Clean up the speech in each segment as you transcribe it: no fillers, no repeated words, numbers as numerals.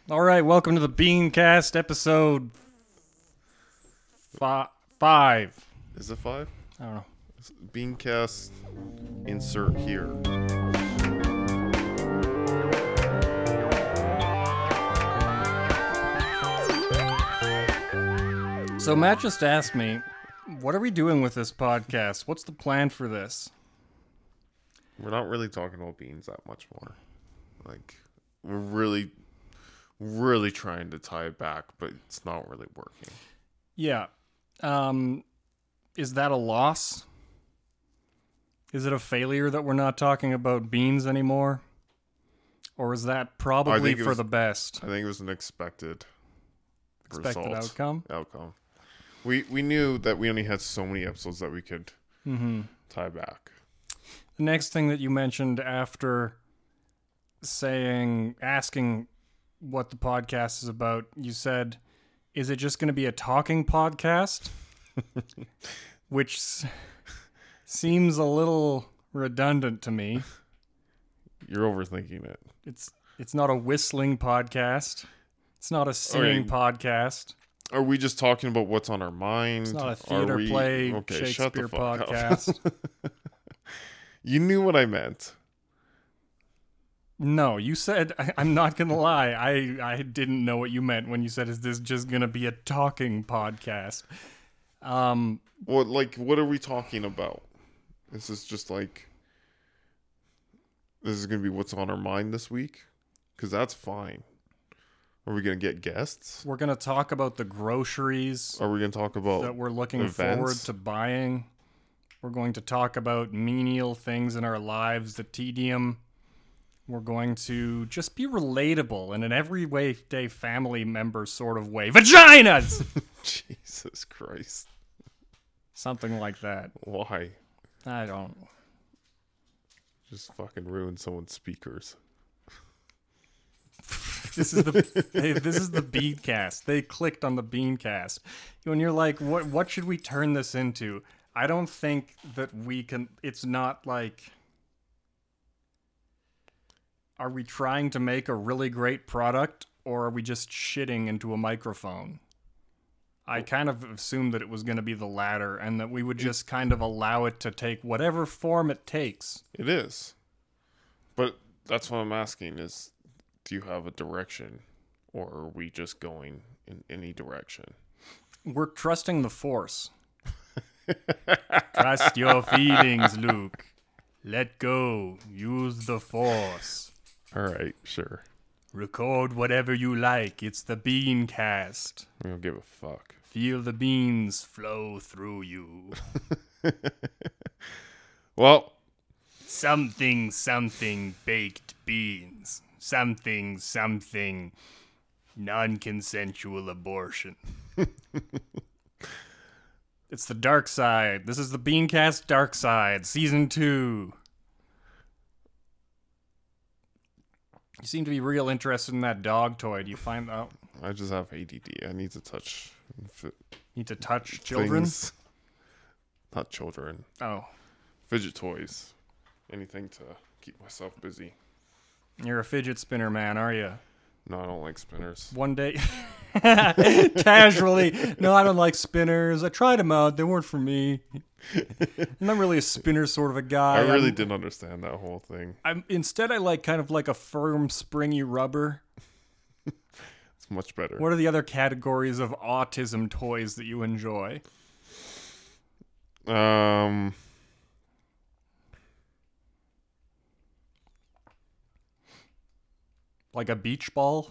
All right, welcome to the Beancast episode 5. Is it 5? I don't know. Beancast, insert here. So Matt just asked me, what are we doing with this podcast? What's the plan for this? We're not really talking about beans that much more. Like, we're really trying to tie it back, but it's not really working. Yeah. Is that a loss? Is it a failure that we're not talking about beans anymore? Or is that probably for the best? I think it was an expected Expected result. outcome? We knew that we only had so many episodes that we could tie back. The next thing that you mentioned after asking what the podcast is about, you said, is it just going to be a talking podcast? Which seems a little redundant to me. You're overthinking it. It's not a whistling podcast. It's not a singing podcast. Are we just talking about what's on our mind? It's not a theater play, Okay, shut the Shakespeare fuck up. podcast. You knew what I meant. No, you said, I'm not going to lie, I didn't know what you meant when you said, is this just going to be a talking podcast? What are we talking about? Is this just like, this is going to be what's on our mind this week? Because that's fine. Are we going to get guests? We're going to talk about the groceries Are we going to talk about that we're looking events? forward to buying. We're going to talk about menial things in our lives, the tedium. We're going to just be relatable in an everyday family member sort of way. Vaginas! Jesus Christ. Something like that. Why? I don't. Just fucking ruin someone's speakers. This is the Beancast. They clicked on the Beancast. When you're like, what should we turn this into? I don't think that we can. It's not like, are we trying to make a really great product, or are we just shitting into a microphone? I kind of assumed that it was going to be the latter, and that we would just kind of allow it to take whatever form it takes. It is. But that's what I'm asking is, do you have a direction? Or are we just going in any direction? We're trusting the Force. Trust your feelings, Luke. Let go. Use the Force. All right, sure. Record whatever you like. It's the Beancast. I don't give a fuck. Feel the beans flow through you. Well, Something baked beans. Something non-consensual abortion. It's the dark side. This is the Beancast Dark Side, Season 2. You seem to be real interested in that dog toy. Do you find out? I just have ADD. I need to touch Need to touch children? things. Not children. Oh, Fidget toys. Anything to keep myself busy. you're a fidget spinner man, are you? No, I don't like spinners. One day, casually, no, I don't like spinners. I tried them out. They weren't for me. I'm not really a spinner sort of a guy. I really didn't understand that whole thing. Instead, I like kind of like a firm, springy rubber. It's much better. What are the other categories of autism toys that you enjoy? Like a beach ball?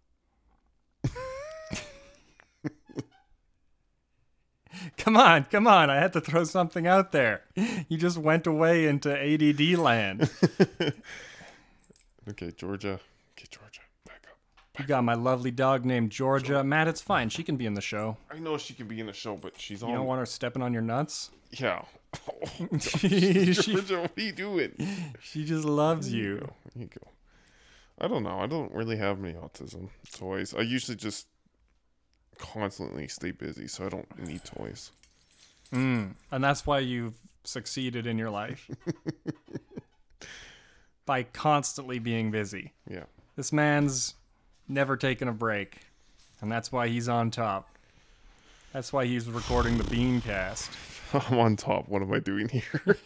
Come on. I had to throw something out there. You just went away into ADD land. Okay, Georgia. Okay, Georgia. Back up. You got my lovely dog named Georgia. Matt, it's fine. She can be in the show. I know she can be in the show, but she's on. You don't want her stepping on your nuts? Yeah. she, Georgia, what are you doing? she just loves you. There you go. I don't know. I don't really have many autism toys. I usually just constantly stay busy, so I don't need toys. And that's why you've succeeded in your life. By constantly being busy. Yeah. This man's never taking a break. And that's why he's on top. That's why he's recording the Beancast. I'm on top. What am I doing here?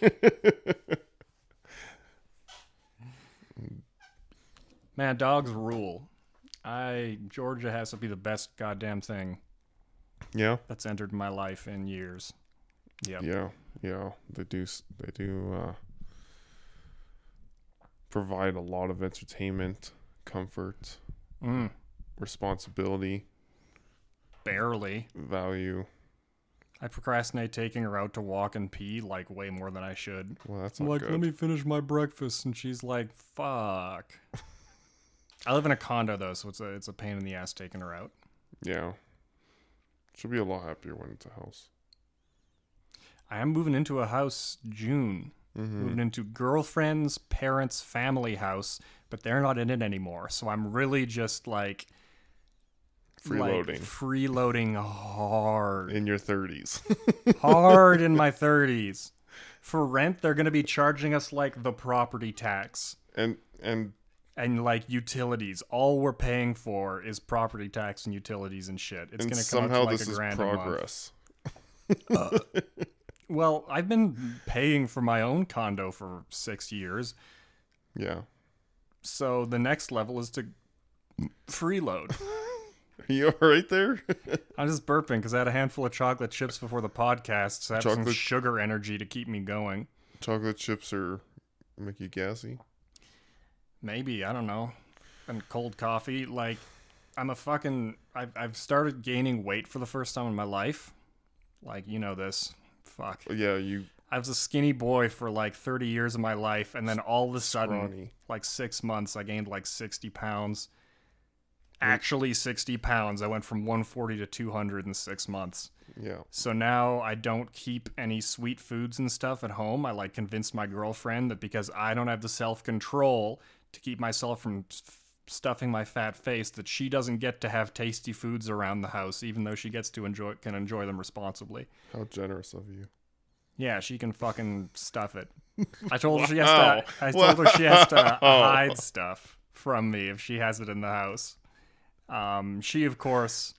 Man, dogs rule. Georgia has to be the best goddamn thing Yeah. that's entered my life in years. Yep. Yeah. They do provide a lot of entertainment, comfort, responsibility, Barely. value. I procrastinate taking her out to walk and pee like way more than I should. Well, that's I'm not like, good. let me finish my breakfast, and she's like, fuck. I live in a condo though, so it's a pain in the ass taking her out. Yeah. She'll be a lot happier when it's a house. I am moving into a house June. Moving into girlfriend's parents' family house, but they're not in it anymore. So I'm really just like Freeloading. Freeloading hard. In your 30s. Hard in my 30s. For rent, they're going to be charging us like the property tax and like utilities. All we're paying for is property tax and utilities and shit. It's going to come up somehow to like this a is grand a month. progress. Well, I've been paying for my own condo for 6 years. Yeah. So the next level is to freeload. Are you all right there? I'm just burping because I had a handful of chocolate chips before the podcast. So I have some Chocolate- sugar energy to keep me going. Chocolate chips make you gassy. Maybe, I don't know. And cold coffee. Like, I've started gaining weight for the first time in my life. Like, you know this. Fuck. Yeah, I was a skinny boy for like 30 years of my life, and then all of a sudden, Scrawny. like 6 months, I gained like 60 pounds. Actually, 60 pounds. I went from 140 to 200 in 6 months. Yeah. So now I don't keep any sweet foods and stuff at home. I like convinced my girlfriend that because I don't have the self-control to keep myself from stuffing my fat face, that she doesn't get to have tasty foods around the house, even though she gets to can enjoy them responsibly. How generous of you. Yeah, she can fucking stuff it. I told her she has Wow. to. I told her she has to Wow. hide stuff from me if she has it in the house. She, of course,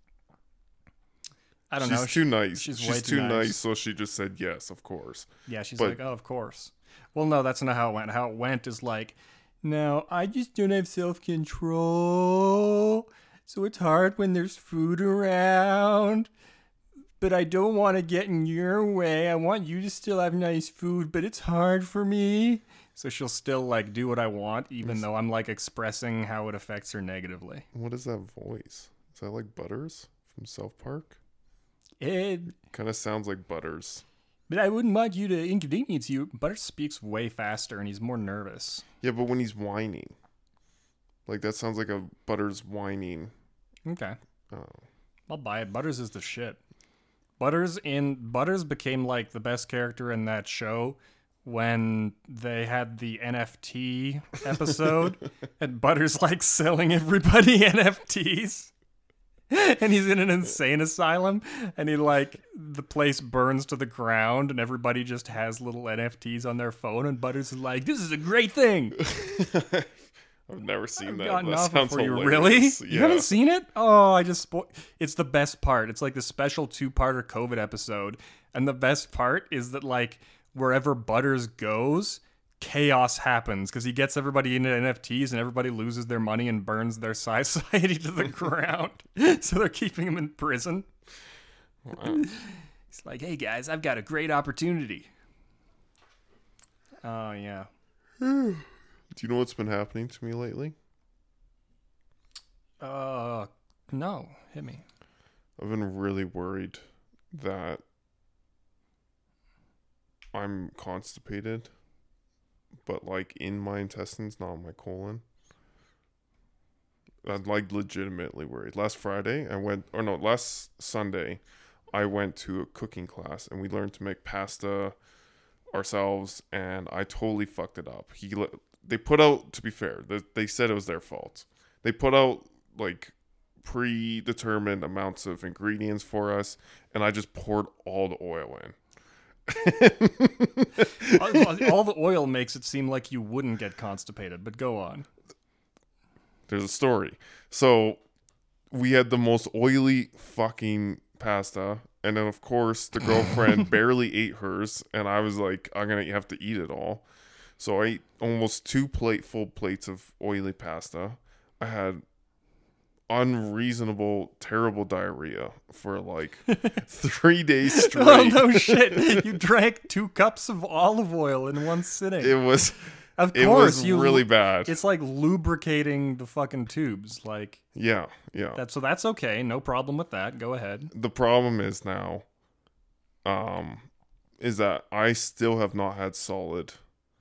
I don't know. She's too nice. She's way She's too too nice. nice, so she just said yes, of course. Yeah, she's But- like, oh, of course. Well, no, that's not how it went. How it went is like, no, I just don't have self-control, so it's hard when there's food around. But I don't want to get in your way. I want you to still have nice food, but it's hard for me. So she'll still like do what I want, even though I'm like expressing how it affects her negatively. What is that voice? Is that like Butters from South Park? But Kind of sounds like Butters. I wouldn't want you to inconvenience you. Butter speaks way faster, and he's more nervous. Yeah, but when he's whining. Like, that sounds like a Butters whining. Okay. Oh. I'll buy it. Butters is the shit. Butters became like the best character in that show when they had the NFT episode and Butters like selling everybody NFTs. And he's in an insane asylum and the place burns to the ground and everybody just has little NFTs on their phone and Butters is like, this is a great thing. I've never seen that. Gotten That off sounds for you. hilarious. Really? You haven't seen it? Oh, I just it's the best part. It's like the special 2-parter COVID episode. And the best part is that like wherever Butters goes, chaos happens because he gets everybody into NFTs and everybody loses their money and burns their society to the ground. So they're keeping him in prison. Wow. He's like, hey guys, I've got a great opportunity. Oh, yeah. Do you know what's been happening to me lately? No. Hit me. I've been really worried that I'm constipated, but like in my intestines, not my colon. I'm like legitimately worried. Last Sunday, I went to a cooking class and we learned to make pasta ourselves, and I totally fucked it up. They put out, to be fair, they said it was their fault. They put out like predetermined amounts of ingredients for us, and I just poured all the oil in. All the oil makes it seem like you wouldn't get constipated, but go on. There's a story. So we had the most oily fucking pasta. And then, of course, the girlfriend barely ate hers. And I was like, I'm going to have to eat it all. So I ate almost 2 full plates of oily pasta. I had unreasonable, terrible diarrhea for like 3 days straight. Oh, no shit. You drank 2 cups of olive oil in one sitting. It was... Of It course, was really bad. It's like lubricating the fucking tubes. Like Yeah. so that's okay. No problem with that. Go ahead. The problem is now, is that I still have not had solid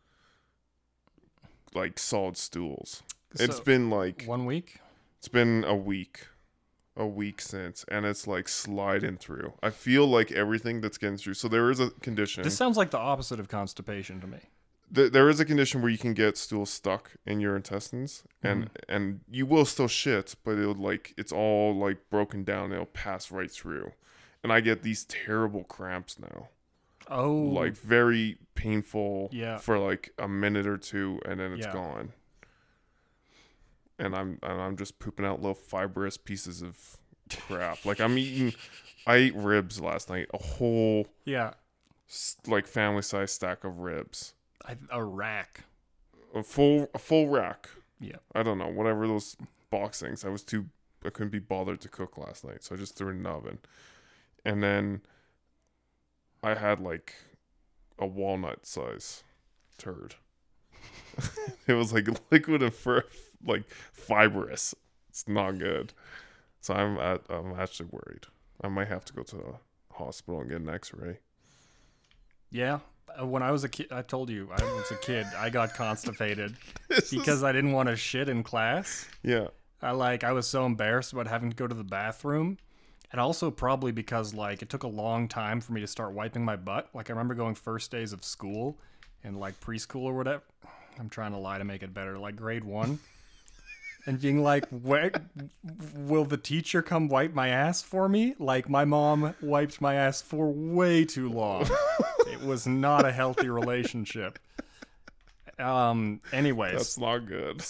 stools. It's So, been like 1 week. it's been a week since, and it's like sliding through. I feel like everything that's getting through. So there is a condition. This sounds like the opposite of constipation to me. There is a condition where you can get stools stuck in your intestines, and you will still shit, but it's all like broken down. It'll pass right through, and I get these terrible cramps now. Oh, Like very painful. Yeah. For like a minute or two, and then it's Yeah. gone. And I'm just pooping out little fibrous pieces of crap. Like I ate ribs last night, a whole yeah, like family size stack of ribs. a rack. A full rack. Yeah. I don't know, whatever those box things. I couldn't be bothered to cook last night, so I just threw it in the oven. And then I had like a walnut size turd. It was like liquid and like fibrous. It's not good. So I'm actually worried. I might have to go to the hospital and get an X-ray. Yeah. When I was a kid, I told you I was a kid. I got constipated because I didn't want to shit in class. Yeah. I was so embarrassed about having to go to the bathroom. And also probably because like it took a long time for me to start wiping my butt. Like I remember going first days of school in like preschool or whatever. I'm trying to lie to make it better. Like grade 1. And being like, will the teacher come wipe my ass for me? Like my mom wiped my ass for way too long. It was not a healthy relationship. Anyways. That's not good.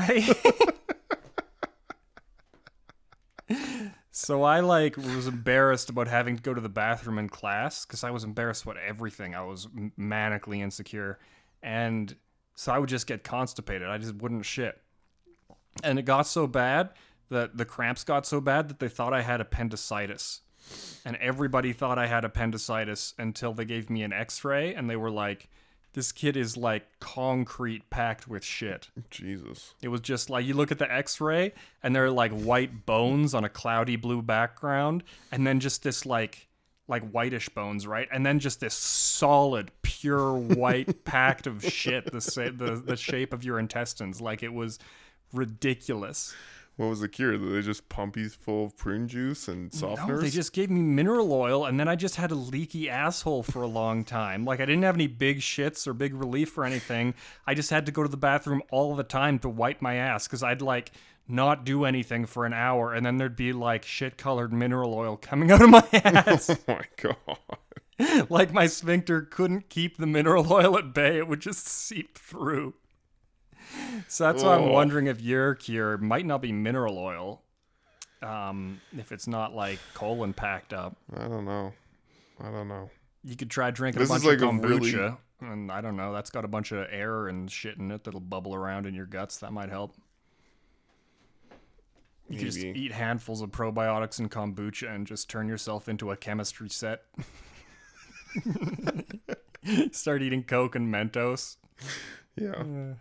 So I like was embarrassed about having to go to the bathroom in class because I was embarrassed about everything. I was manically insecure. And so I would just get constipated. I just wouldn't shit. And it got so bad that the cramps got so bad that they thought I had appendicitis. And everybody thought I had appendicitis until they gave me an x-ray and they were like, this kid is like concrete packed with shit. Jesus. It was just like, you look at the x-ray and they're like white bones on a cloudy blue background. And then just this like whitish bones, right? And then just this solid, pure white packed of shit, the shape of your intestines. Like it was ridiculous. What was the cure? Did they just pump you full of prune juice and softeners? No, they just gave me mineral oil, and then I just had a leaky asshole for a long time. Like, I didn't have any big shits or big relief or anything. I just had to go to the bathroom all the time to wipe my ass, because I'd, like, not do anything for an hour, and then there'd be, like, shit-colored mineral oil coming out of my ass. Oh, my God. Like, my sphincter couldn't keep the mineral oil at bay. It would just seep through. So that's why I'm wondering if your cure might not be mineral oil, if it's not like colon packed up. I don't know. You could try drinking This a is bunch like of a really- kombucha, and I don't know, that's got a bunch of air and shit in it that'll bubble around in your guts. That might help. You could just Maybe. eat handfuls of probiotics and kombucha and just turn yourself into a chemistry set. Start eating Coke and Mentos. Yeah.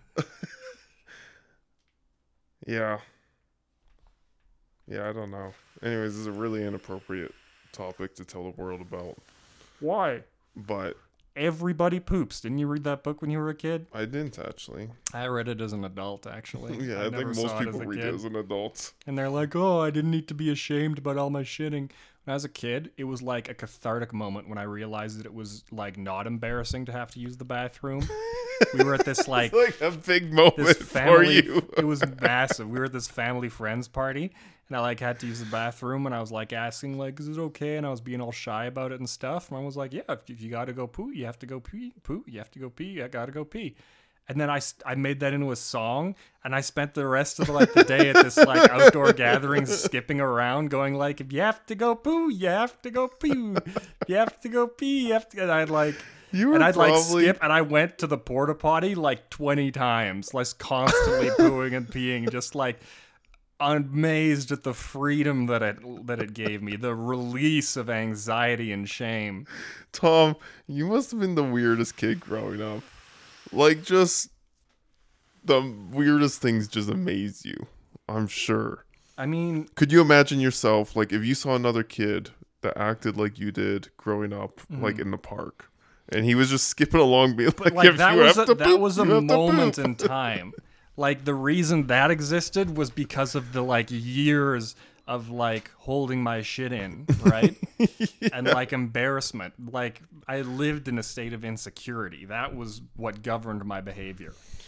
Yeah. Yeah, I don't know. Anyways, this is a really inappropriate topic to tell the world about. Why? But Everybody poops. Didn't you read that book when you were a kid? I didn't actually. I read it as an adult, actually. Yeah, I never think saw most it people as a read kid. it as an adult. And they're like, oh, I didn't need to be ashamed about all my shitting. When I was a kid, it was like a cathartic moment when I realized that it was like not embarrassing to have to use the bathroom. We were at this like It's like a big moment this for family. you. It was massive. We were at this family friends party, and I like had to use the bathroom, and I was like asking like, is it okay? And I was being all shy about it and stuff. And I was like, yeah, if you gotta go poo, you have to go pee. Poo, you have to go pee. I gotta go pee. And then I made that into a song, and I spent the rest of the day at this like outdoor gathering, skipping around, going like, "If you have to go poo, you have to go poo. You have to go pee. You have to." And I'd like skip, and I went to the porta potty like 20 times, like constantly pooing and peeing, just like amazed at the freedom that it gave me, the release of anxiety and shame. Tom, you must have been the weirdest kid growing up. Like, just the weirdest things just amaze you, I'm sure. I mean, could you imagine yourself, like, if you saw another kid that acted like you did growing up, like in the park, and he was just skipping along, being like, if that you was have to that poop, was a you have to moment poop. in time. Like, the reason that existed was because of the like years of like holding my shit in, right? And like embarrassment. Like, I lived in a state of insecurity. That was what governed my behavior.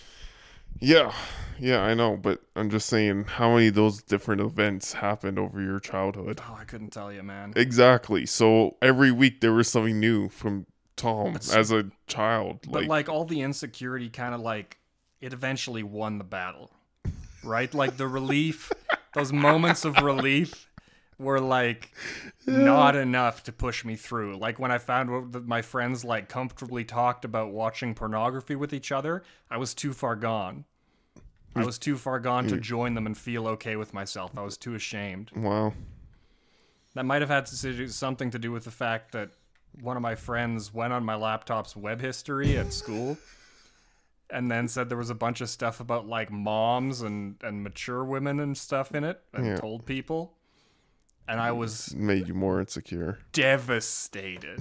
Yeah, I know, but I'm just saying, how many of those different events happened over your childhood? Oh, I couldn't tell you, man. Exactly. So every week there was something new from Tom as a child. But like all the insecurity kind of like, it eventually won the battle, right? Like the relief, those moments of relief were like not enough to push me through. Like when I found out that my friends like comfortably talked about watching pornography with each other, I was too far gone. I was too far gone to join them and feel okay with myself. I was too ashamed. Wow. That might have had something to do with the fact that one of my friends went on my laptop's web history at school and then said there was a bunch of stuff about like moms and mature women and stuff in it, and told people. And I was made you more insecure. Devastated.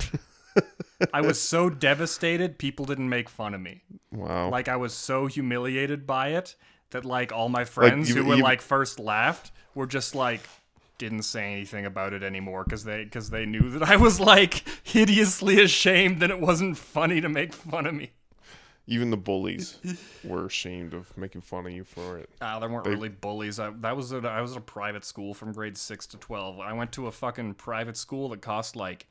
I was so devastated, people didn't make fun of me. Wow. Like, I was so humiliated by it that like all my friends who were like first laughed were just like didn't say anything about it anymore because they knew that I was like hideously ashamed that it wasn't funny to make fun of me. Even the bullies were ashamed of making fun of you for it. There weren't really bullies. I was at a private school from grade 6 to 12. I went to a fucking private school that cost like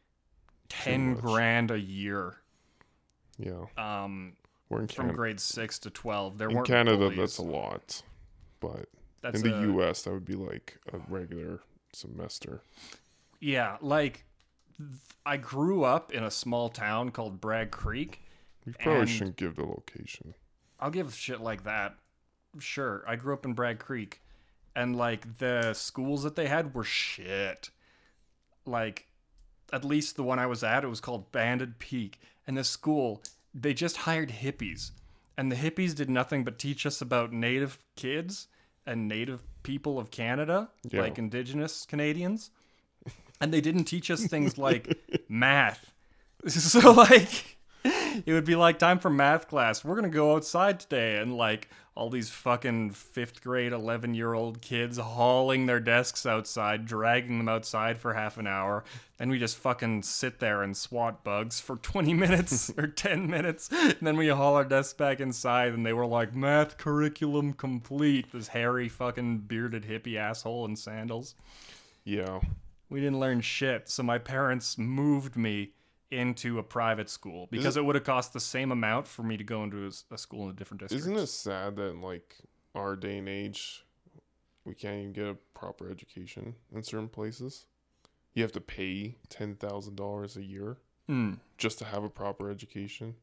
10 grand a year. Yeah. We're in from grade 6 to 12. There weren't Canada, bullies. that's a lot. But in the US, that would be like a regular semester. Yeah, like I grew up in a small town called Bragg Creek. You probably shouldn't give the location. I'll give shit like that. Sure. I grew up in Bragg Creek. And, like, the schools that they had were shit. Like, at least the one I was at, it was called Banded Peak. And the school, they just hired hippies. And the hippies did nothing but teach us about Native kids and Native people of Canada, like Indigenous Canadians. And they didn't teach us things like math. So, like, it would be like, time for math class. We're going to go outside today. And like all these fucking 5th grade, 11-year-old kids hauling their desks outside, dragging them outside for half an hour. And we just fucking sit there and swat bugs for 20 minutes or 10 minutes. And then we haul our desks back inside and they were like, math curriculum complete. This hairy fucking bearded hippie asshole in sandals. Yeah. We didn't learn shit. So my parents moved me into a private school because it would have cost the same amount for me to go into a school in a different district. Isn't it sad that in like our day and age we can't even get a proper education in certain places? You have to pay $10,000 a year just to have a proper education.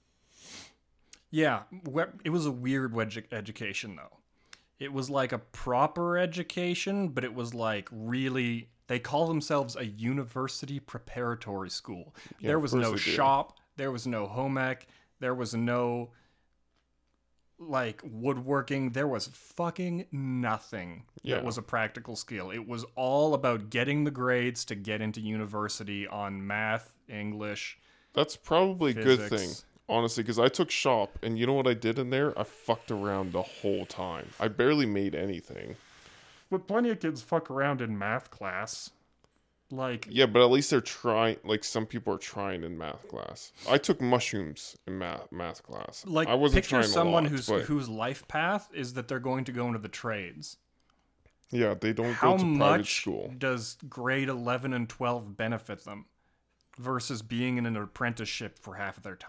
Yeah, it was a weird education though. It was like a proper education, but it was like really. They call themselves a university preparatory school. Yeah, there was no shop. There was no home ec. There was no, like, woodworking. There was fucking nothing that was a practical skill. It was all about getting the grades to get into university on math, English, That's probably physics. A good thing, honestly, because I took shop, and you know what I did in there? I fucked around the whole time. I barely made anything. But plenty of kids fuck around in math class. Like, yeah, but at least they're trying. Like, some people are trying in math class. I took mushrooms in math class. Like, I wasn't picture trying someone a lot, whose life path is that they're going to go into the trades. Yeah, they don't How go to private much school. does grade 11 and 12 benefit them versus being in an apprenticeship for half of their time?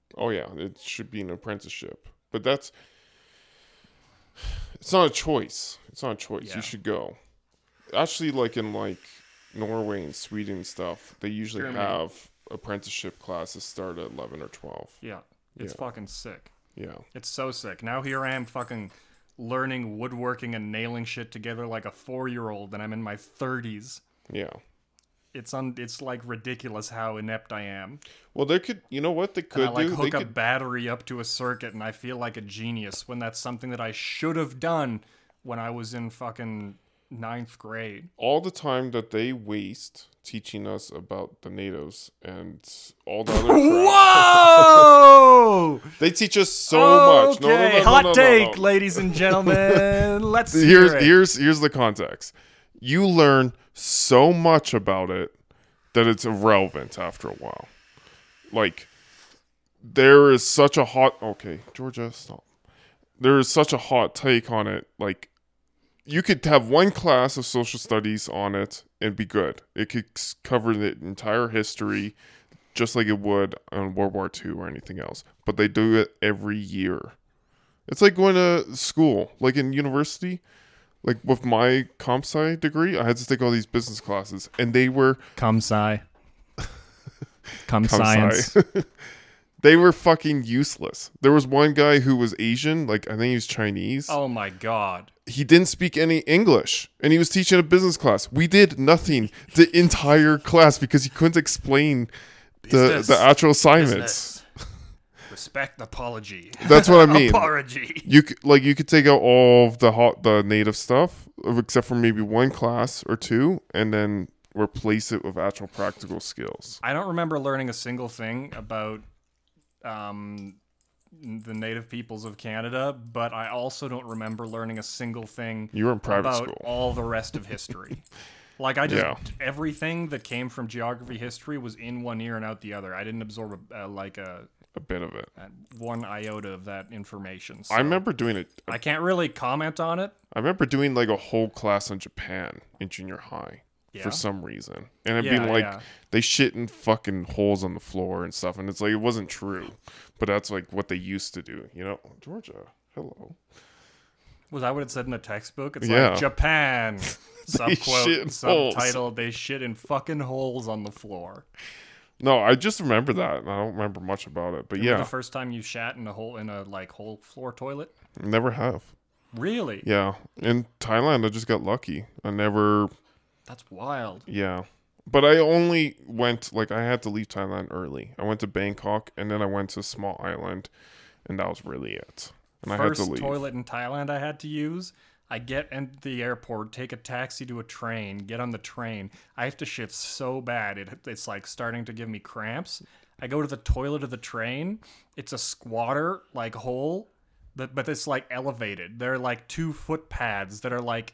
Oh yeah, it should be an apprenticeship. But it's not a choice. It's not a choice. Yeah. You should go. Actually, like in like Norway and Sweden and stuff, they usually Germany. have apprenticeship classes start at 11 or 12. Yeah. It's Yeah. fucking sick. Yeah. It's so sick. Now here I am fucking learning woodworking and nailing shit together like a 4-year-old, and I'm in my 30s. Yeah. It's like ridiculous how inept I am. Well, they could, you know what they And could I like do? hook They a could, battery up to a circuit, and I feel like a genius when that's something that I should have done when I was in fucking 9th grade. all the time that they waste teaching us about the natives and all the other crap. Whoa! They teach us so much. No, no, Okay, no, hot no, no, take, no. ladies and gentlemen. Let's hear it. Here's the context. You learn so much about it that it's irrelevant after a while. Like there is such a hot Georgia, stop. There is such a hot take on it. Like you could have one class of social studies on it and be good. It could cover the entire history just like it would on World War II or anything else. But they do it every year. It's like going to school, like in university. Like with my comp sci degree, I had to take all these business classes, and they were Come sci. Come comp science. sci. They were fucking useless. There was one guy who was Asian, like I think he was Chinese. Oh my god. He didn't speak any English, and he was teaching a business class. We did nothing the entire class because he couldn't explain the actual assignments. Business. Respect apology. That's what I mean. Apology. You could take out all of the native stuff, except for maybe one class or two, and then replace it with actual practical skills. I don't remember learning a single thing about the native peoples of Canada, but I also don't remember learning a single thing You were in private about school. all the rest of history. Like everything that came from geography history was in one ear and out the other. I didn't absorb A bit of it. one iota of that information. So I remember doing it. I can't really comment on it. I remember doing like a whole class on Japan in junior high Yeah. for some reason, and it Yeah, being like yeah. they shit in fucking holes on the floor and stuff, and it's like it wasn't true, but that's like what they used to do. You know, Georgia. Hello. Was that what it said in the textbook? It's Yeah. like Japan. Subquote, shit in holes. subtitle, they shit in fucking holes on the floor. No, I just remember that, and I don't remember much about it. But Remember yeah, the first time you shat in a whole floor toilet? never have. Really? Yeah, in Thailand, I just got lucky. I never. That's wild. Yeah, but I only went I had to leave Thailand early. I went to Bangkok, and then I went to a small island, and that was really it. And I had to First leave. toilet in Thailand I had to use. I get into the airport, take a taxi to a train, get on the train. I have to shit so bad. It's like starting to give me cramps. I go to the toilet of the train. It's a squatter hole, but it's like elevated. They're like 2-foot pads that are like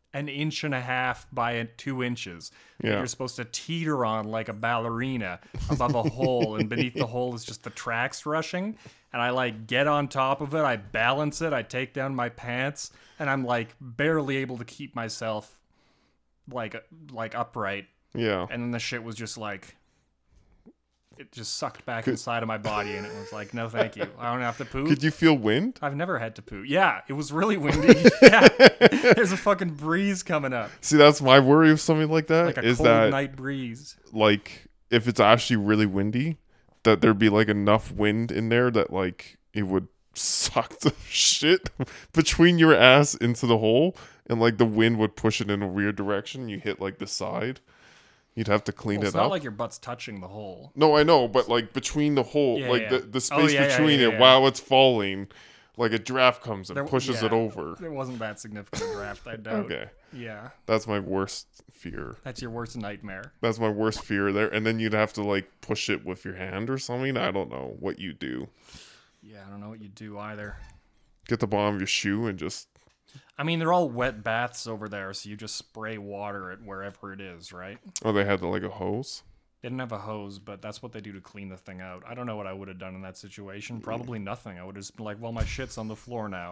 1.5 by 2 inches. That Yeah. you're supposed to teeter on like a ballerina above a hole, and beneath the hole is just the tracks rushing. And I get on top of it, I balance it, I take down my pants, and I'm barely able to keep myself like upright. Yeah. And then the shit was just it just sucked back inside of my body, and it was like, no thank you, I don't have to poop. Could you feel wind? I've never had to poo. Yeah, it was really windy. Yeah, there's a fucking breeze coming up, See, that's my worry of something like that. like a is cold that night breeze. if it's actually really windy, that there'd be enough wind in there that it would suck the shit between your ass into the hole, and the wind would push it in a weird direction. You hit the side. You'd have to clean Well, it's it not up. like your butt's touching the hole. No, I know, but between the hole, Yeah, yeah. the space yeah, between it yeah. while it's falling, a draft comes and There- pushes it yeah. over. There wasn't that significant a draft, I doubt. Okay, Yeah, that's my worst fear. that's your worst nightmare. That's my worst fear there. And then you'd have to push it with your hand or something. I don't know what you do. Yeah, I don't know what you do either. Get the bottom of your shoe and just I mean, they're all wet baths over there, so you just spray water at wherever it is, right? they had a hose. They didn't have a hose, but that's what they do to clean the thing out. I don't know what I would have done in that situation. Probably nothing. I would have just been like, well, my shit's on the floor now.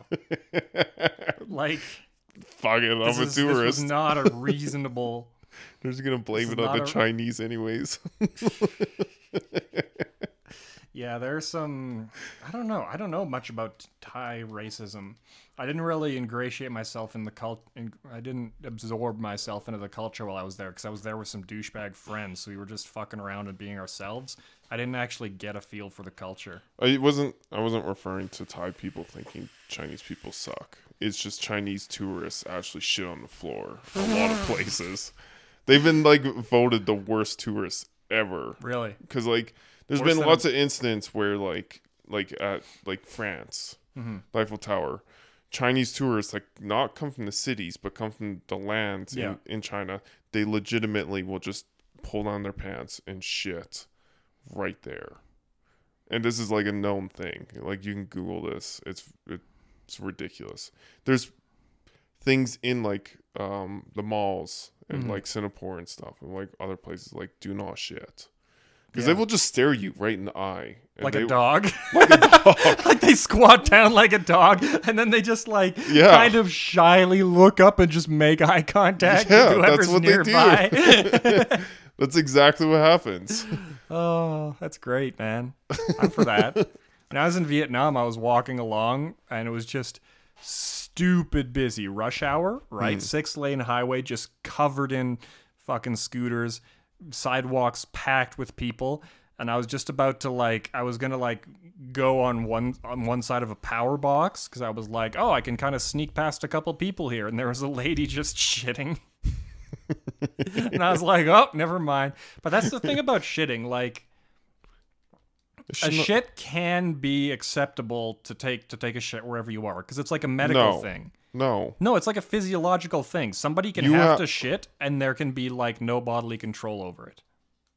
Fuck it, I'm a This tourist. was not a reasonable... They're just gonna blame this it is on the not a- Chinese anyways. Yeah, there's some. I don't know. I don't know much about Thai racism. I didn't really ingratiate myself in the I didn't absorb myself into the culture while I was there because I was there with some douchebag friends. So we were just fucking around and being ourselves. I didn't actually get a feel for the culture. I wasn't referring to Thai people thinking Chinese people suck. It's just Chinese tourists actually shit on the floor a lot of places. They've been like voted the worst tourists ever. Really? Because like there's Worse been than- lots of incidents where like at like France, the Eiffel Tower, Chinese tourists like not come from the cities but come from the lands Yeah. in China. They legitimately will just pull down their pants and shit right there. And this is like a known thing. Like you can Google this. It's ridiculous. There's things in like the malls and like Singapore and stuff and like other places like do not shit. Because they will just stare you right in the eye. And Like they, a dog? Like a dog. Like they squat down like a dog and then they just like Yeah. kind of shyly look up and just make eye contact Yeah, with whoever's that's what nearby. they do. That's exactly what happens. Oh, that's great, man. I'm for that. When I was in Vietnam, I was walking along and it was just stupid busy. Rush hour, right? 6-lane highway just covered in fucking scooters, sidewalks packed with people. And I was just about to I was gonna go on one side of a power box because I was like, oh, I can kind of sneak past a couple people here. And there was a lady just shitting. And I was like, oh, never mind. But that's the thing about shitting. Like, a shit can be acceptable to take a shit wherever you are because it's like a medical thing. No. No, it's like a physiological thing. Somebody can have to shit, and there can be like no bodily control over it.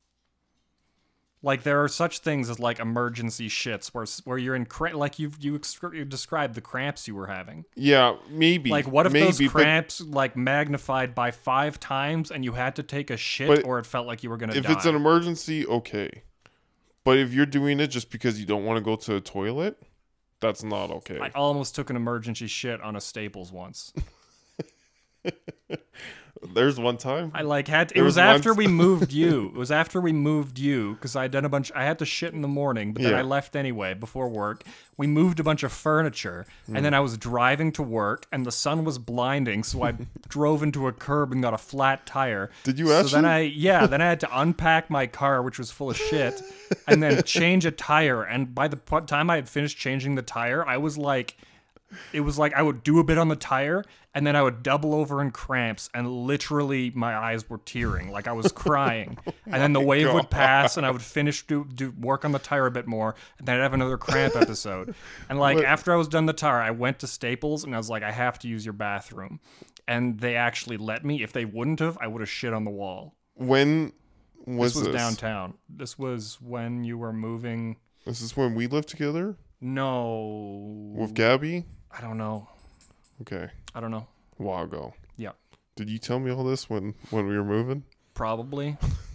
Like there are such things as like emergency shits where you're in like you described the cramps you were having. Yeah, maybe. Like what if those cramps like magnified by 5 times and you had to take a shit or it felt like you were gonna die? If it's an emergency, okay. But if you're doing it just because you don't want to go to the toilet, that's not okay. I almost took an emergency shit on a Staples once. There's one time. I like had it was after we moved you. It was after we moved you because I'd done a bunch. I had to shit in the morning, but then I left anyway before work. We moved a bunch of furniture, and then I was driving to work, and the sun was blinding, so I drove into a curb and got a flat tire. Did you actually? So then I had to unpack my car, which was full of shit, and then change a tire. And by the time I had finished changing the tire, I was like. It was like I would do a bit on the tire and then I would double over in cramps and literally my eyes were tearing like I was crying. And then the wave would pass and I would finish do work on the tire a bit more and then I'd have another cramp episode. And like after I was done the tire, I went to Staples and I was like, I have to use your bathroom. And they actually let me. If they wouldn't have, I would have shit on the wall. When was this? This was downtown. This was when you were moving. This is when we lived together? No. With Gabby? I don't know. Okay. I don't know. A while ago. Yeah. Did you tell me all this when we were moving? Probably.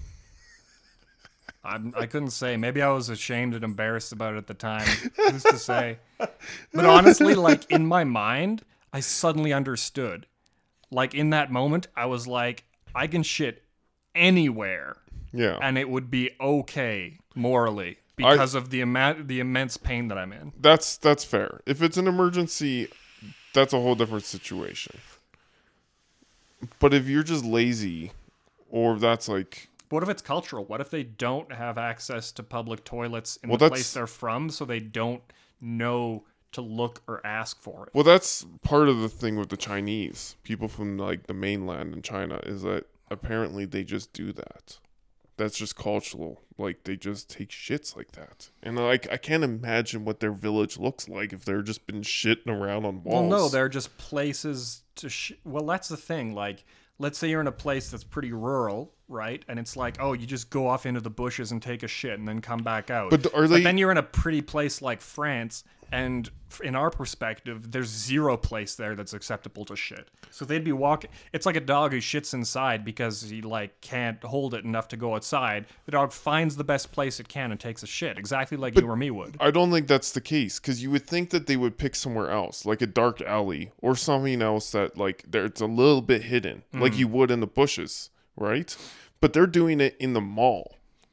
I couldn't say. Maybe I was ashamed and embarrassed about it at the time. Who's to say? But honestly, like in my mind, I suddenly understood. Like in that moment, I was like, I can shit anywhere. Yeah. And it would be okay morally because of the immense pain that I'm in. That's fair. If it's an emergency, that's a whole different situation. But if you're just lazy, or that's like... What if it's cultural? What if they don't have access to public toilets in the place they're from, so they don't know to look or ask for it? Well, that's part of the thing with the Chinese. People from like the mainland in China is that apparently they just do that. That's just cultural. Like, they just take shits like that. And, like, I can't imagine what their village looks like if they're just been shitting around on walls. Well, no, they're just places to well, that's the thing. Like, let's say you're in a place that's pretty rural, right? And it's like, oh, you just go off into the bushes and take a shit and then come back out. But then you're in a pretty place like France, and in our perspective, there's zero place there that's acceptable to shit. So they'd be walking. It's like a dog who shits inside because he like can't hold it enough to go outside. The dog finds the best place it can and takes a shit, exactly like you or me would. I don't think that's the case, because you would think that they would pick somewhere else, like a dark alley or something else that like it's a little bit hidden, like you would in the bushes, right? But they're doing it in the mall.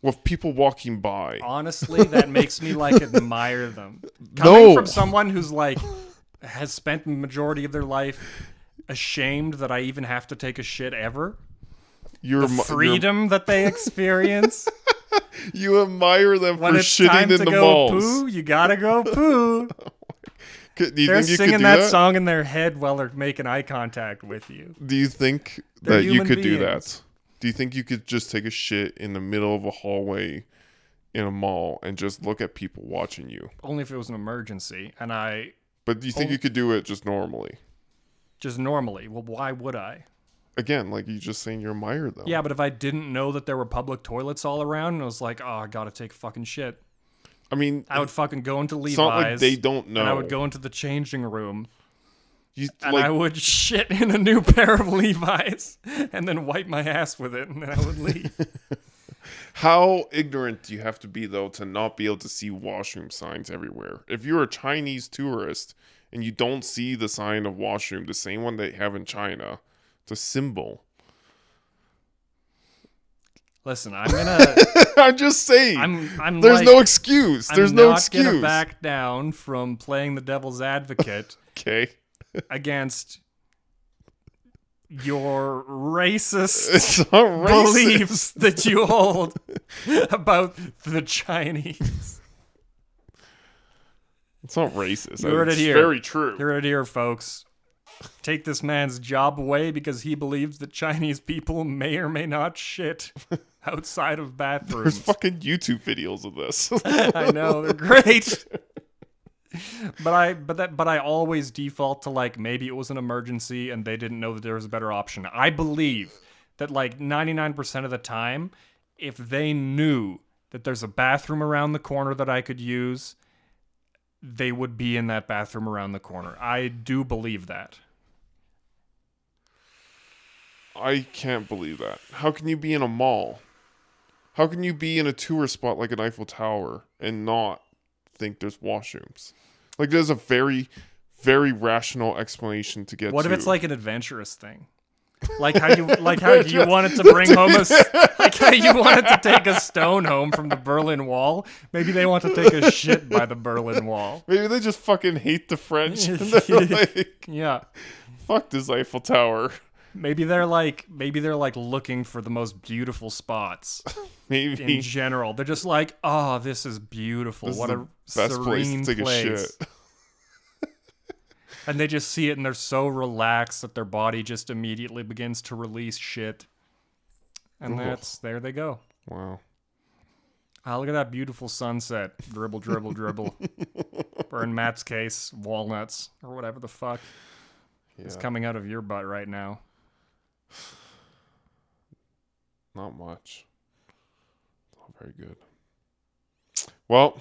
with people walking by. Honestly, that makes me like admire them. Coming No. from someone who's like has spent the majority of their life ashamed that I even have to take a shit ever. You're The freedom that they experience you admire them when for it's time shitting to in the go malls. poo. You gotta go poo. Do you They're think you could singing do that that? song in their head while they're making eye contact with you. Do you think They're that you human could do beings. that? Do you think you could just take a shit in the middle of a hallway in a mall and just look at people watching you? Only if it was an emergency, and But do you think you could do it just normally? just normally. Well, why would I? Again, like you just saying you admire them. Yeah, but if I didn't know that there were public toilets all around, and I was like, oh, I gotta take a fucking shit, I mean, I would fucking go into Levi's. it's not like they don't know. And I would go into the changing room, You, and like, I would shit in a new pair of Levi's, and then wipe my ass with it, and then I would leave. how ignorant do you have to be, though, to not be able to see washroom signs everywhere? If you're a Chinese tourist and you don't see the sign of washroom, the same one they have in China, it's a symbol. Listen, I'm gonna. I'm just saying. I'm. There's like, no excuse. There's I'm no not excuse. gonna back down from playing the devil's advocate Okay. against your racist It's not racist. beliefs that you hold about the Chinese. It's not racist. You heard it it's here. very true. Hear it here, folks. Take this man's job away because he believes that Chinese people may or may not shit outside of There's bathrooms. fucking YouTube videos of this. I know, they're great. But I always default to like maybe it was an emergency and they didn't know that there was a better option. I believe that like 99% of the time, if they knew that there's a bathroom around the corner that I could use, they would be in that bathroom around the corner. I do believe that. I can't believe that. How can you be in a mall? How can you be in a tourist spot like an Eiffel Tower and not think there's washrooms? Like, there's a very, very rational explanation to get What to. if it's like an adventurous thing? Like how you wanted to bring home like how you wanted to take a stone home from the Berlin Wall. Maybe they want to take a shit by the Berlin Wall. Maybe they just fucking hate the French. And they're like, Yeah. fuck this Eiffel Tower. Maybe they're like looking for the most beautiful spots Maybe in general. They're just like, oh, this is beautiful. this What is a the best place serene to take place. a shit. And they just see it and they're so relaxed that their body just immediately begins to release shit. And Ugh. there they go. Wow. Ah, look at that beautiful sunset. Dribble, dribble, dribble. Or in Matt's case, walnuts or whatever the fuck is Yeah. coming out of your butt right now. Not much. Not very good. Well,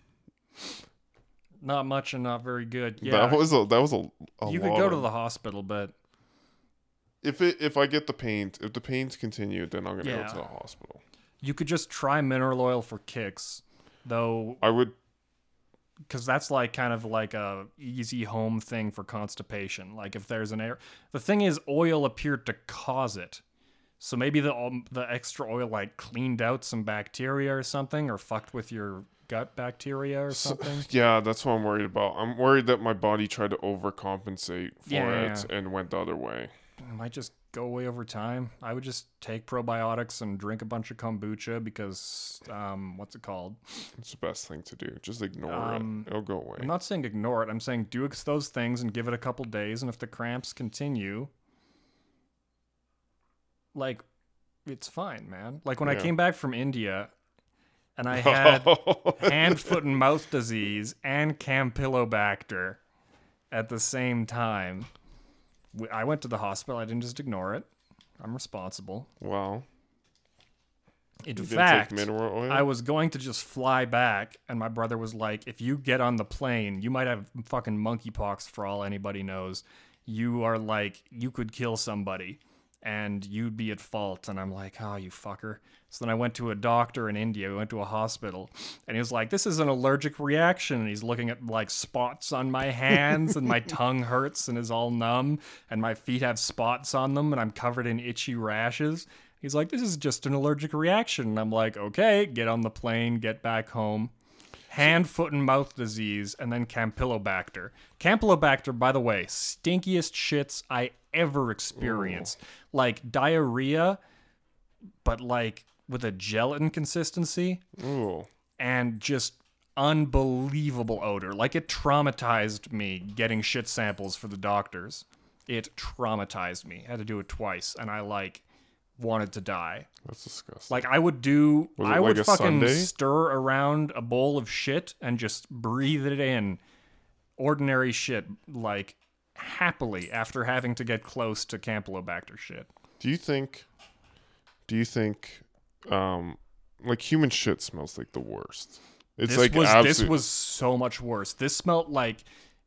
Not much and not very good. Yeah, that was a you could lot go to of- the hospital, but if I get the pains, if the pains continue, then I'm gonna Yeah. go to the hospital. you could just try mineral oil for kicks, though, I would. because that's like kind of like a easy home thing for constipation. Like if there's an air, the thing is, oil appeared to cause it. So maybe the extra oil like cleaned out some bacteria or something, or fucked with your gut bacteria or something. Yeah, that's what I'm worried about. I'm worried that my body tried to overcompensate for Yeah, it and went the other way. It might just go away over time. I would just take probiotics and drink a bunch of kombucha because, what's it called? It's the best thing to do. Just ignore Um, it. It'll go away. I'm not saying ignore it. I'm saying do those things and give it a couple days. And if the cramps continue, like, it's fine, man. Like when I Yeah. came back from India and I had hand, foot, and mouth disease and Campylobacter at the same time. I went to the hospital. I didn't just ignore it. I'm responsible. Wow. In You didn't fact, take mineral oil? I was going to just fly back, and my brother was like, if you get on the plane, you might have fucking monkeypox for all anybody knows. You are like, you could kill somebody, and you'd be at fault. And I'm like, oh, you fucker. So then I went to a doctor in India. We went to a hospital, and he was like, this is an allergic reaction. And he's looking at like spots on my hands, and my tongue hurts and is all numb, and my feet have spots on them, and I'm covered in itchy rashes. He's like, this is just an allergic reaction. And I'm like, okay, get on the plane, get back home. Hand, foot, and mouth disease, and then Campylobacter. Campylobacter, by the way, stinkiest shits I ever experienced. Like diarrhea, but like with a gelatin consistency. Ooh. And just unbelievable odor. Like it traumatized me getting shit samples for the doctors. It traumatized me. I had to do it twice, and I like wanted to die. That's disgusting. Like I would do, Was it I like would a fucking Sunday? stir around a bowl of shit and just breathe it in. Ordinary shit, like happily after having to get close to Campylobacter shit. Do you think like human shit smells like the worst? It's like This was so much worse. This smelled like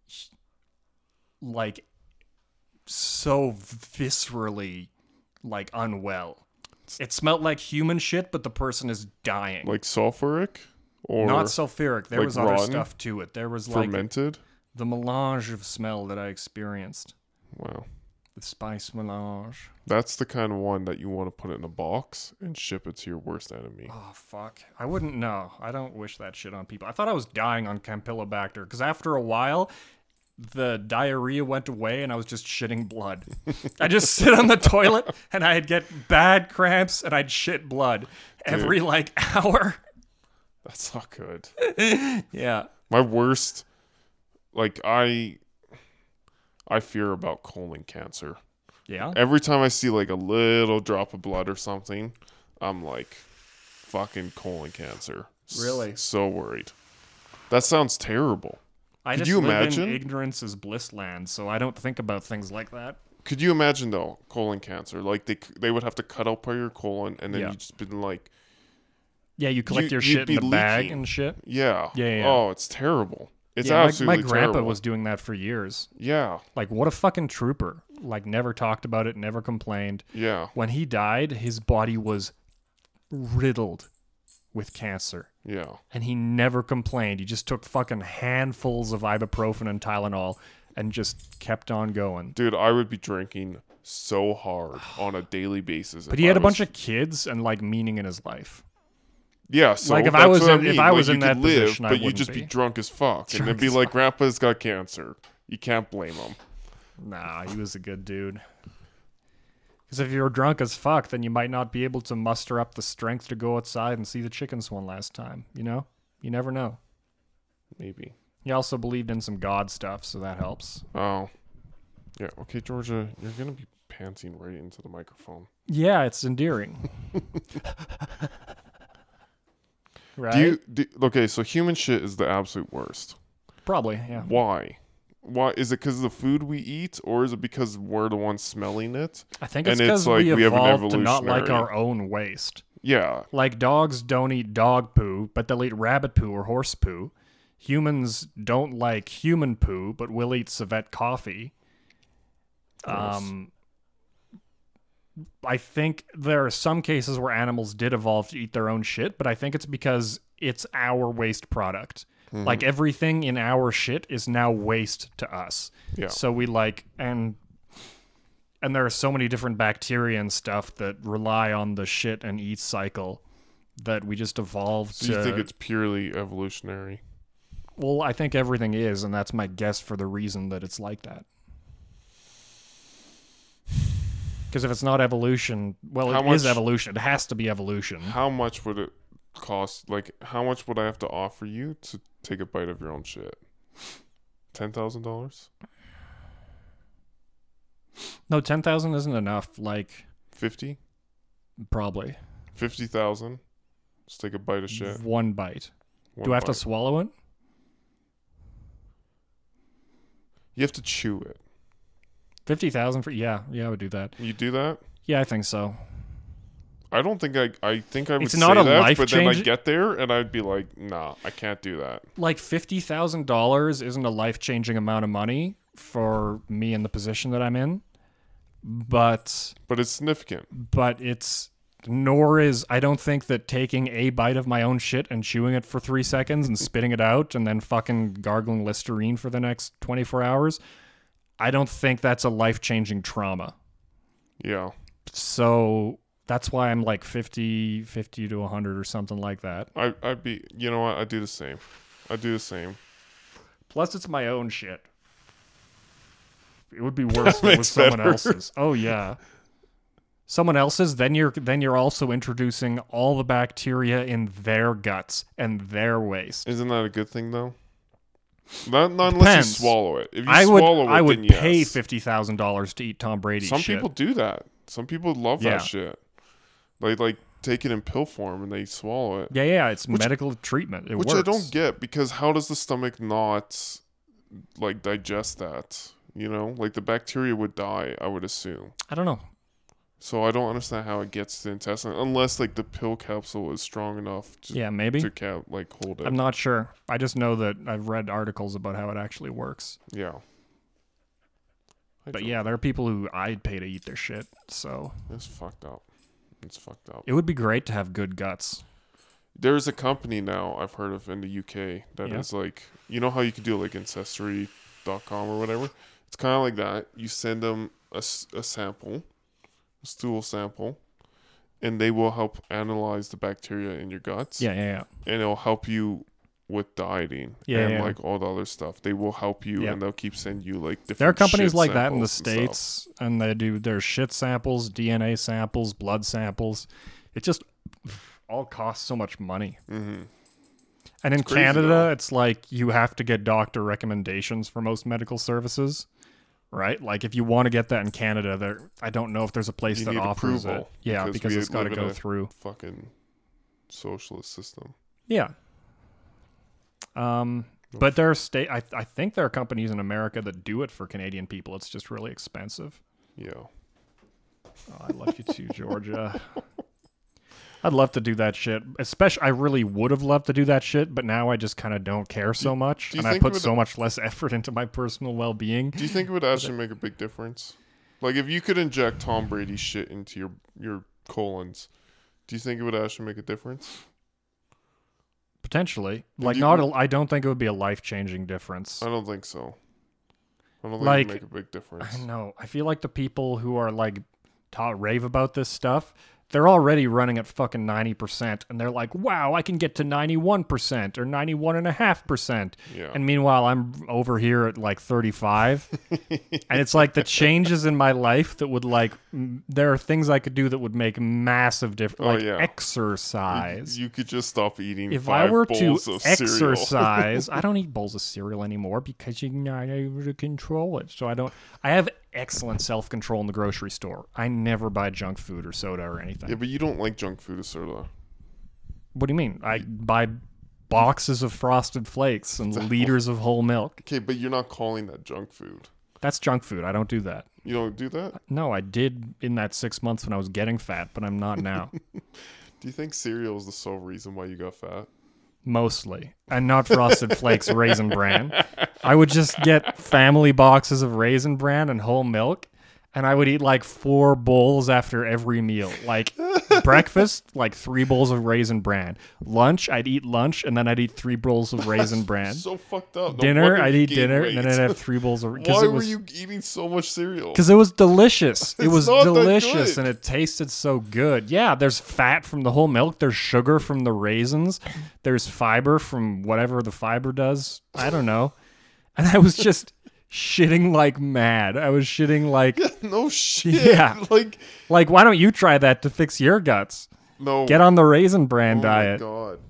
so viscerally like unwell. It smelled like human shit, but the person is dying. like sulfuric or Not sulfuric. There like was other rotten? stuff to it. There was like fermented. the melange of smell that I experienced. Wow. The spice melange. That's the kind of one that you want to put in a box and ship it to your worst enemy. Oh, fuck. I wouldn't know. I don't wish that shit on people. I thought I was dying on Campylobacter because after a while, the diarrhea went away and I was just shitting blood. I just sit on the toilet and I'd get bad cramps and I'd shit blood every like hour. That's not good. Yeah. My worst, like I fear about colon cancer. Yeah. Every time I see like a little drop of blood or something, I'm like, fucking colon cancer. Really? So worried. That sounds terrible. I Could just you live imagine? in ignorance is bliss land, so I don't think about things like that. Could you imagine though, colon cancer? Like they would have to cut out part of your colon, and then Yeah. you just been like, Yeah, you collect your you'd shit be in a bag leaking. and shit. yeah, Yeah. Oh, it's terrible. It's Yeah, absolutely my grandpa terrible. was doing that for years. Yeah, Like, what a fucking trooper. Like, never talked about it, never complained. yeah, When he died, his body was riddled with cancer. yeah. And he never complained. He just took fucking handfuls of ibuprofen and Tylenol and just kept on going. Dude, I would be drinking so hard on a daily basis. But he had a bunch of kids and, like, meaning in his life. yeah. So like, if that's I was what in- mean. if I was like, in you that could live, position, I but you'd wouldn't just be be. drunk as fuck, and then Drunk be as like, fuck. "Grandpa's got cancer." You can't blame him. Nah, he was a good dude. Because if you were drunk as fuck, then you might not be able to muster up the strength to go outside and see the chickens one last time. You know? You never know. Maybe. He also believed in some god stuff, so that helps. Oh, yeah. Okay, Georgia, you're gonna be panting right into the microphone. Yeah, it's endearing. Right? Okay, so human shit is the absolute worst. Probably, yeah. Why? Why is it? Because of the food we eat, or is it because we're the ones smelling it? I think it's And it's because like we we have an evolved to not like evolutionary- our own waste. Yeah, Like dogs don't eat dog poo, but they'll eat rabbit poo or horse poo. Humans don't like human poo, but will eat civet coffee. Gross. I think there are some cases where animals did evolve to eat their own shit, but I think it's because it's our waste product. Mm-hmm. Like everything in our shit is now waste to us. Yeah. So we like and there are so many different bacteria and stuff that rely on the shit and eat cycle that we just evolved So to. you think it's purely evolutionary? Well, I think everything is, and that's my guess for the reason that it's like that. Because if it's not evolution, well, How it is much- evolution. It has to be evolution. How much would it cost? Like, how much would I have to offer you to take a bite of your own shit? $10,000? No, 10,000 isn't enough. Like, 50? probably 50,000? Just take a bite of shit. one bite. One Do I have to bite. swallow it? You have to chew it. 50,000 for I would do that. You do that? Yeah, I think so. I don't think I think I would It's say not a that, but then I life-changing- get there and I'd be like, nah, I can't do that. Like $50,000 isn't a life-changing amount of money for me in the position that I'm in, but But it's significant. it's nor is I don't think that taking a bite of my own shit and chewing it for 3 seconds and spitting it out and then fucking gargling Listerine for the next 24 hours, I don't think that's a life-changing trauma. Yeah. So That's why I'm like 50 to 100 or something like that. I'd be, you know what? I do the same. I do the same. Plus, it's my own shit. It would be worse if it was someone else's. Oh yeah, someone else's. Then you're also introducing all the bacteria in their guts and their waste. Isn't that a good thing though? Not unless Depends. you swallow it. If you I swallow would then pay yes. $50,000 to eat Tom Brady's Some shit. people do that. Some people love Yeah. that shit. They like take it in pill form and they swallow it. Yeah, it's medical treatment. It Which works. I don't get, because how does the stomach not like digest that? You know, like the bacteria would die, I would assume. I don't know. So I don't understand how it gets to the intestine unless like the pill capsule is strong enough to, Yeah, maybe. like hold it. I'm not sure. I just know that I've read articles about how it actually works. Yeah. But yeah, there are people who I'd pay to eat their shit. So It's fucked up. It's fucked up. it would be great to have good guts. There's a company now I've heard of in the UK that is like, you know how you could do like Ancestry.com or whatever? It's kind of like that. You send them a sample, a stool sample, and they will help analyze the bacteria in your guts. Yeah. And it'll help you with dieting and like all the other stuff. They will help you and they'll keep sending you like different There are companies shit like that in the samples and States, and they do their shit samples, DNA samples, blood samples. It just all costs so much money. Mm-hmm. And in crazy, Canada, though. it's like you have to get doctor recommendations for most medical services, right? Like if you want to get that in Canada, I don't know if there's a place You that need offers approval it. Yeah, because we it's got to live in go a through. fucking socialist system. Yeah. But there are I think there are companies in America that do it for Canadian people. It's just really expensive. Yeah. Oh, I love you too, Georgia. I'd love to do that shit. Especially, I really would have loved to do that shit, but now I just kind of don't care so much, do you and I think put it would- so much less effort into my personal well-being. Do you think it would actually make a big difference? Like if you could inject Tom Brady's shit into your colons, do you think it would actually make a difference? Potentially, If like you- I don't think it would be a life-changing difference. I don't think so. I don't think Like, it would make a big difference. I know. I feel like the people who are like taught rave about this stuff, they're already running at fucking 90%, and they're like, wow, I can get to 91% or 91.5%. Yeah. And meanwhile, I'm over here at like 35. And it's like the changes in my life that would like, there are things I could do that would make massive difference. Oh, Like yeah. exercise. You could just stop eating If 5 I were to bowls of cereal. exercise, I don't eat bowls of cereal anymore because you're not able to control it. So I have excellent self-control in the grocery store. I never buy junk food or soda or anything. Yeah, but you don't like junk food or soda. What do you mean? I buy boxes of Frosted Flakes and liters of whole milk. Okay, but you're not calling that junk food. That's junk food. I don't do that. You don't do that? No, I did in that 6 months when I was getting fat, but I'm not now. Do you think cereal is the sole reason why you got fat? Mostly. And not Frosted Flakes Raisin Bran. I would just get family boxes of Raisin Bran and whole milk, and I would eat like 4 bowls after every meal. Like breakfast, like 3 bowls of Raisin Bran. Lunch, I'd eat lunch, and then I'd eat 3 bowls of Raisin Bran. So fucked up. No Dinner, wonder I'd you eat gained dinner, weight. and then I'd have 3 bowls of... Why were you eating so much cereal? Because it was delicious. It It's was not that delicious, good. and it tasted so good. Yeah, there's fat from the whole milk. There's sugar from the raisins. There's fiber from whatever the fiber does. I don't know. And I was just shitting like mad. I was shitting like... No shit. Yeah. Like, why don't you try that to fix your guts? no. Get on the Raisin Bran Oh diet. my god.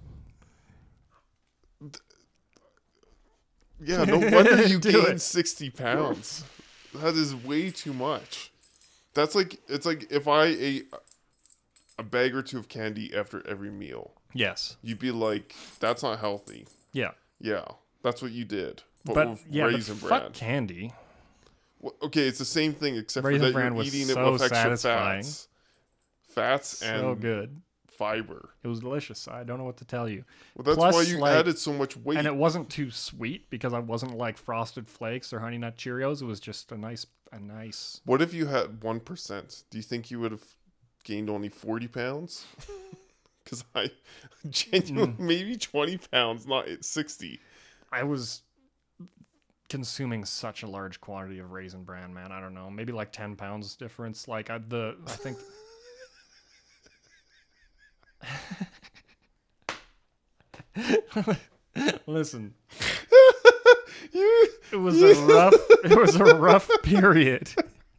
Yeah, no wonder you Do gained it. 60 pounds. That is way too much. That's like, it's like if I ate a bag or 2 of candy after every meal, Yes. you'd be like, that's not healthy. Yeah. Yeah, that's what you did. But with yeah, but Raisin fuck Bran. candy. Well, okay, it's the same thing except Raisin for that Bran you're was eating it so with extra satisfying. fats and So good. fiber. It was delicious. I don't know what to tell you. Well, that's Plus, why you like- added so much weight. And it wasn't too sweet because I wasn't like Frosted Flakes or Honey Nut Cheerios. It was just a nice. What if you had 1%? Do you think you would have gained only 40 pounds? Because I genuinely maybe 20 pounds, not 60. I was consuming such a large quantity of Raisin Bran, man. I don't know, maybe like 10 pounds difference. Like I think Listen, You it was a rough period.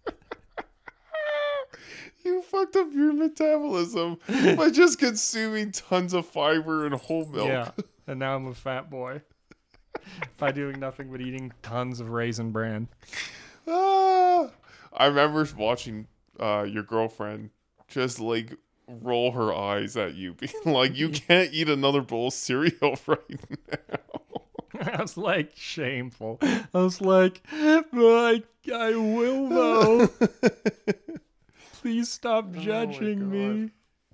you fucked up your metabolism by just consuming tons of fiber and whole milk. Yeah, and now I'm a fat boy by doing nothing but eating tons of Raisin Bran. Ah, I remember watching your girlfriend just like roll her eyes at you, being like, "You can't eat another bowl of cereal right now." I was like, shameful. I was like, I will though. Please stop judging me.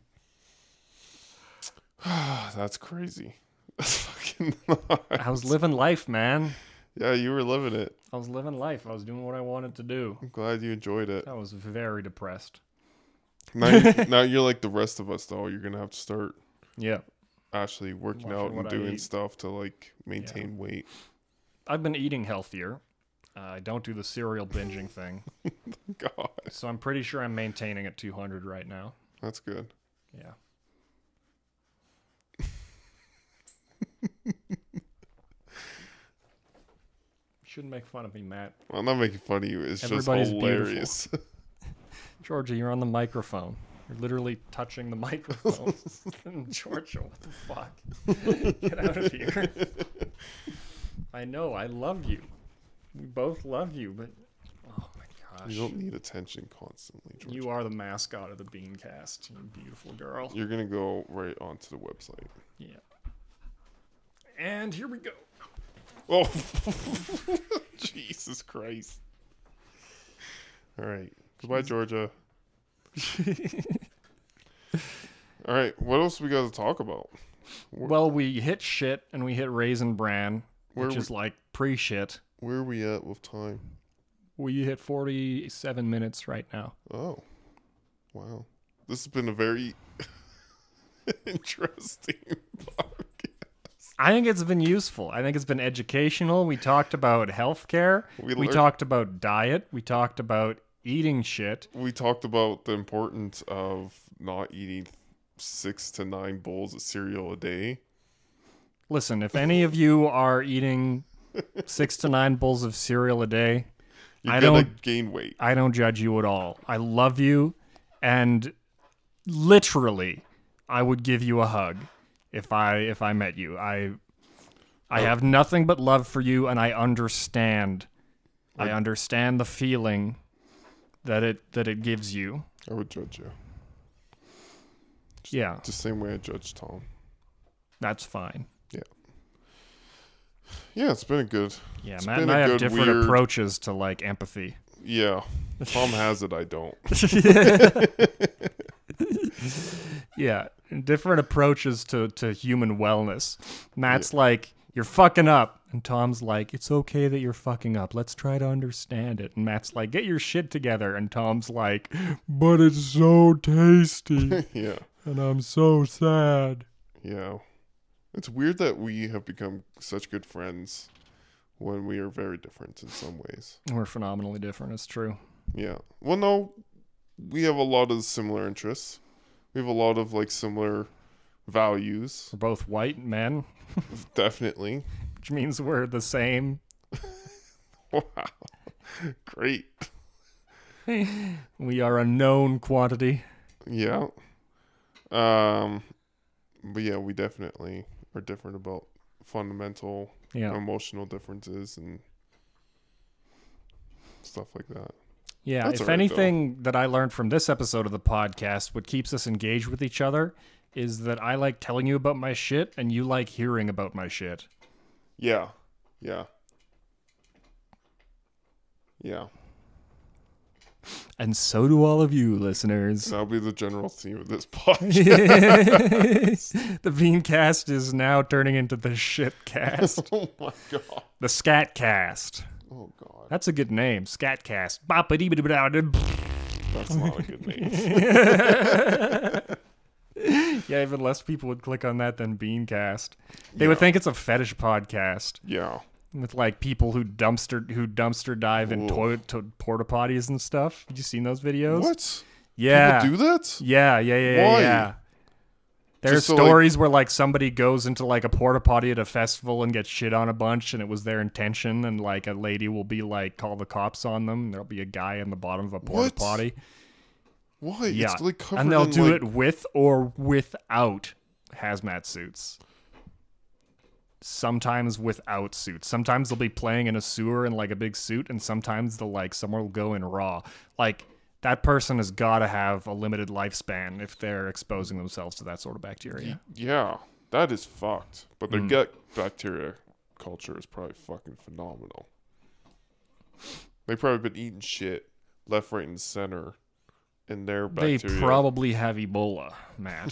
That's crazy. That's fucking nuts. I was living life, man. Yeah, you were living it. I was living life. I was doing what I wanted to do. I'm glad you enjoyed it. I was very depressed. Now you're like the rest of us, though. You're gonna have to start Yeah. actually working Watching out and what I doing eat. stuff to like maintain weight. I've been eating healthier. I don't do the cereal binging thing. God, So I'm pretty sure I'm maintaining at 200 right now. that's good. Yeah. Shouldn't make fun of me, Matt. Well, I'm not making fun of you. It's Everybody's just hilarious. Georgia, you're on the microphone. You're literally touching the microphone. Georgia, what the fuck? Get out of here. I know, I love you. We both love you, but oh my gosh. You don't need attention constantly, George. You are the mascot of the Beancast, you beautiful girl. You're gonna go right onto the website. Yeah. And here we go. Oh, Jesus Christ! All right, goodbye, Georgia. All right, what else we got to talk about? Well, we hit shit and we hit Raisin Bran, Where which we- is like pre-shit. Where are we at with time? We hit 47 minutes right now. Oh, wow! This has been a very interesting podcast. I think it's been useful. I think it's been educational. We talked about healthcare. We We learned- talked about diet. We talked about eating shit. We talked about the importance of not eating 6 to 9 bowls of cereal a day. Listen, if any of you are eating 6 to 9 bowls of cereal a day, You're I gonna don't- gain weight. I don't judge you at all. I love you, and literally, I would give you a hug if I met you. I have nothing but love for you, and I understand. I understand the feeling that it gives you. I would judge you. Yeah, The same way I judge Tom. that's fine. Yeah, it's been a good. Yeah, It's Matt been and a I have good, different weird- approaches to like empathy. Yeah. Tom has it, I don't. Yeah, different approaches to human wellness. Matt's like, you're fucking up. And Tom's like, it's okay that you're fucking up. Let's try to understand it. And Matt's like, get your shit together. And Tom's like, but it's so tasty. Yeah. And I'm so sad. Yeah. It's weird that we have become such good friends when we are very different in some ways. We're phenomenally different. It's true. Yeah. Well, no, we have a lot of similar interests. We have a lot of like similar values. We're both white men, Definitely. which means we're the same. Wow. Great. We are a known quantity. Yeah. But yeah, we definitely are different about fundamental Yeah. emotional differences and stuff like that. Yeah, That's if all right, anything that I learned from this episode of the podcast, what keeps us engaged with each other is that I like telling you about my shit and you like hearing about my shit. Yeah. Yeah. Yeah. And so do all of you listeners. That'll be the general theme of this podcast. The Beancast is now turning into the Shitcast. Oh my god. The Scatcast. Oh god. That's a good name. Scatcast. That's not a good name. Yeah, even less people would click on that than Beancast. They would think it's a fetish podcast Yeah. with like people who dumpster dive in Whoa. porta potties and stuff. Have you seen those videos? What? Yeah. People do that? Yeah. Why? Yeah. There's Just so, stories where like somebody goes into like a porta potty at a festival and gets shit on a bunch, and it was their intention, and like a lady will be like, call the cops on them. There'll be a guy in the bottom of a porta What? potty. Why? Yeah, It's like covered and they'll in, do like, it with or without hazmat suits. Sometimes without suits. Sometimes they'll be playing in a sewer in like a big suit, and sometimes they'll like someone will go in raw. Like that person has got to have a limited lifespan if they're exposing themselves to that sort of bacteria. Yeah, that is fucked. But their Mm. gut bacteria culture is probably fucking phenomenal. They've probably been eating shit left, right, and center. And their They bacteria. probably have Ebola, Matt.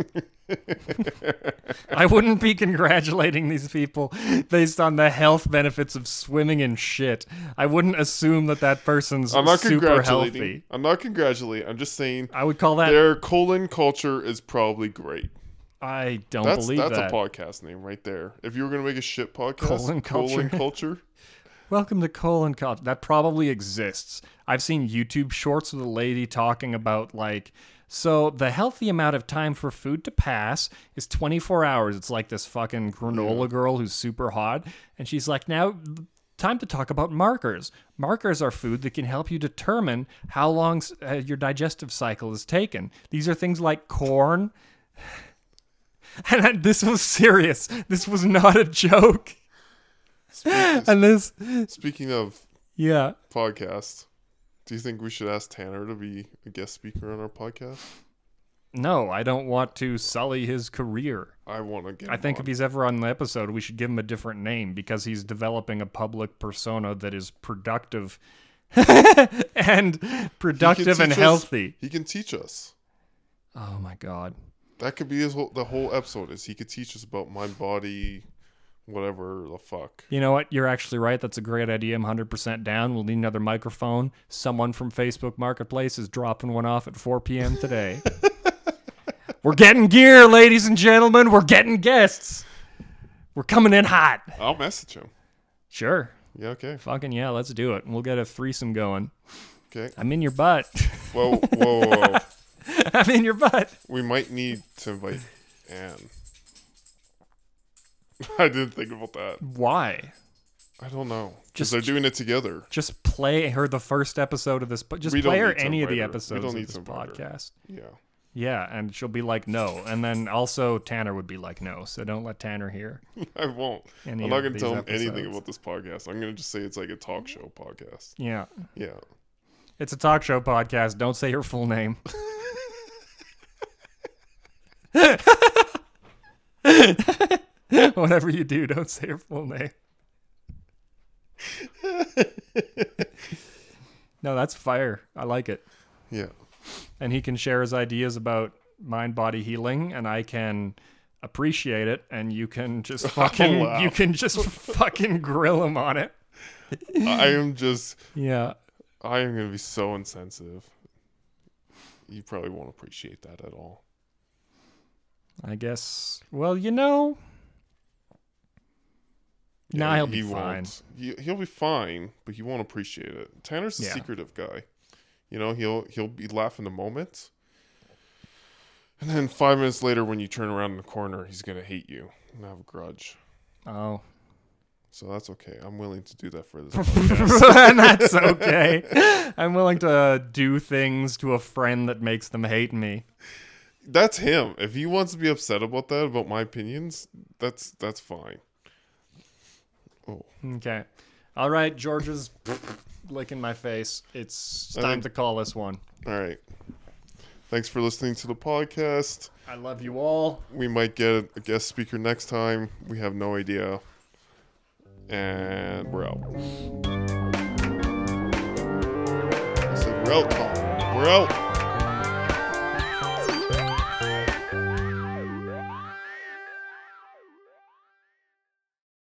I wouldn't be congratulating these people based on the health benefits of swimming in shit. I wouldn't assume that that person's I'm not super congratulating. healthy. I'm not congratulating. I'm just saying I would call that. their colon culture is probably great. I don't That's believe that. a podcast name right there. If you were gonna make a shit podcast, Colon culture. colon culture. Welcome to colon culture. That probably exists. I've seen YouTube shorts with a lady talking about like, so the healthy amount of time for food to pass is 24 hours. It's like this fucking granola girl who's super hot. And she's like, now time to talk about markers. Markers are food that can help you determine how long your digestive cycle is taken. These are things like corn. And this was serious. This was not a joke. And this, Speaking of yeah. podcasts, do you think we should ask Tanner to be a guest speaker on our podcast? No, I don't want to sully his career. I want to get. I think him if he's ever on the episode, we should give him a different name because he's developing a public persona that is productive and productive and healthy. He can teach us. Oh my God. That could be the whole episode. Is he could teach us about mind, body, whatever the fuck. You know what? You're actually right. That's a great idea. I'm 100% down. We'll need another microphone. Someone from Facebook Marketplace is dropping one off at 4 p.m. today. We're getting gear, ladies and gentlemen. We're getting guests. We're coming in hot. I'll message him. Sure. Yeah. Okay. Fucking yeah, let's do it. We'll get a threesome going. Okay. I'm in your butt. Whoa. I'm in your butt. We might need to invite Anne. I didn't think about that. Why? I don't know. Just- Because they're doing it together. Just play her the first episode of this. Just We don't play her need to any of the invite her. We episodes don't of need this to invite her. podcast. Yeah. Yeah, and she'll be like, no. And then also Tanner would be like, no. So don't let Tanner hear. I won't. Any I'm not of going to these tell him anything episodes. about this podcast. I'm going to just say it's like a talk show podcast. Yeah. Yeah. It's a talk show podcast. Don't say her full name. Whatever you do, don't say her full name. No, that's fire. I like it. Yeah. And he can share his ideas about mind-body healing, and I can appreciate it, and you can just fucking laugh. you can just fucking grill him on it. I am going Yeah. to be so insensitive. You probably won't appreciate that at all. I guess. Well, you know. Nah, he'll be fine. He'll be fine, but he won't appreciate it. Tanner's a Yeah. secretive guy. You know, he'll be laughing the moment, and then 5 minutes later, when you turn around in the corner, he's gonna hate you and have a grudge. Oh. So that's okay. I'm willing to do that for this podcast. And that's okay. I'm willing to do things to a friend that makes them hate me. That's him. If he wants to be upset about that, about my opinions, that's fine. Oh, Okay. All right, Georgia's licking my face. It's I time think- to call this one. all right. Thanks for listening to the podcast. I love you all. We might get a guest speaker next time. We have no idea. And we're out. I said we're out, Tom. We're out.